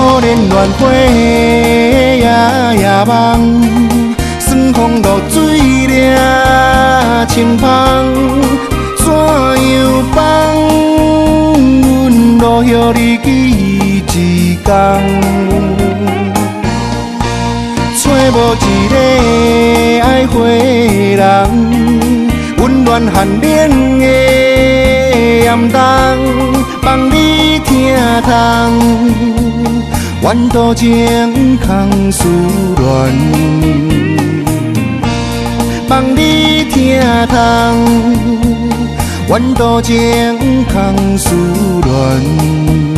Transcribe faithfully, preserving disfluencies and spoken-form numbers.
可怜乱花夜夜梦，酸风露水掠清芳，怎样放？阮落叶你记一天，找无一个爱花的人，温暖寒冷的严冬，望你听痛，愿渡情空思恋，望你听痛，愿渡情空思恋。